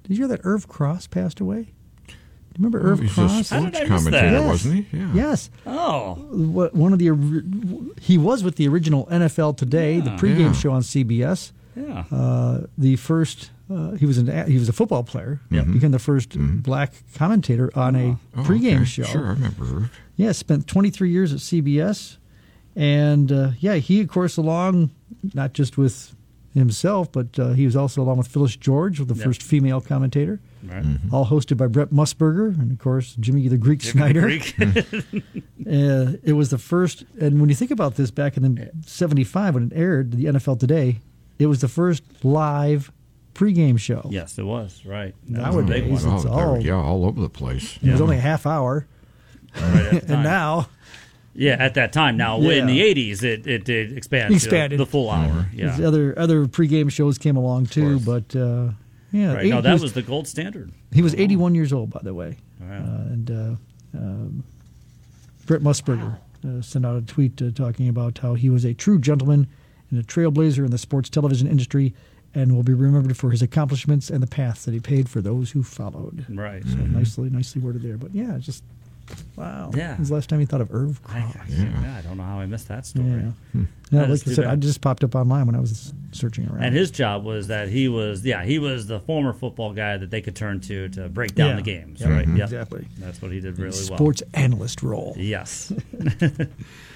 Did you hear that Irv Cross passed away? Do you remember Irv He's Cross? a How did sports I miss commentator, that? wasn't he? Yeah. Yes. Oh. One of he was with the original NFL Today, the pregame Yeah. show on CBS. Yeah. The first he was a football player. Yep. Became the first black commentator on a pregame okay. show. Sure, I remember. Yeah, spent 23 years at CBS, and he of course along not just with himself, but he was also along with Phyllis George, the first female commentator. Right. All hosted by Brett Musburger and of course Jimmy the Greek Snyder. Greek. It was the first, and when you think about this, back in the '75 when it aired, the NFL Today, it was the first live pregame show. Yes, it was. Right. That Nowadays, was a big one. it's all- all over the place. It was only a half hour, Right at the time. and now Yeah, at that time. Now, Yeah. in the 80s, it did expand Expanded. to the full hour. Yeah. other pregame shows came along too. But Right. No, that was the gold standard. he was 81 years old, by the way, Wow. and Brett Musburger sent out a tweet talking about how he was a true gentleman and a trailblazer in the sports television industry, and will be remembered for his accomplishments and the path that he paved for those who followed. Right. So nicely worded there. But yeah, just wow. Yeah. When's the last time you thought of Irv Cross? I don't know how I missed that story. Yeah. That Yeah, is like I too said, bad. I just popped up online when I was searching around. And his job was that he was the former football guy that they could turn to break down Yeah. the games. Yeah, Right. Yep. exactly. That's what he did really well. Sports analyst role. Yes.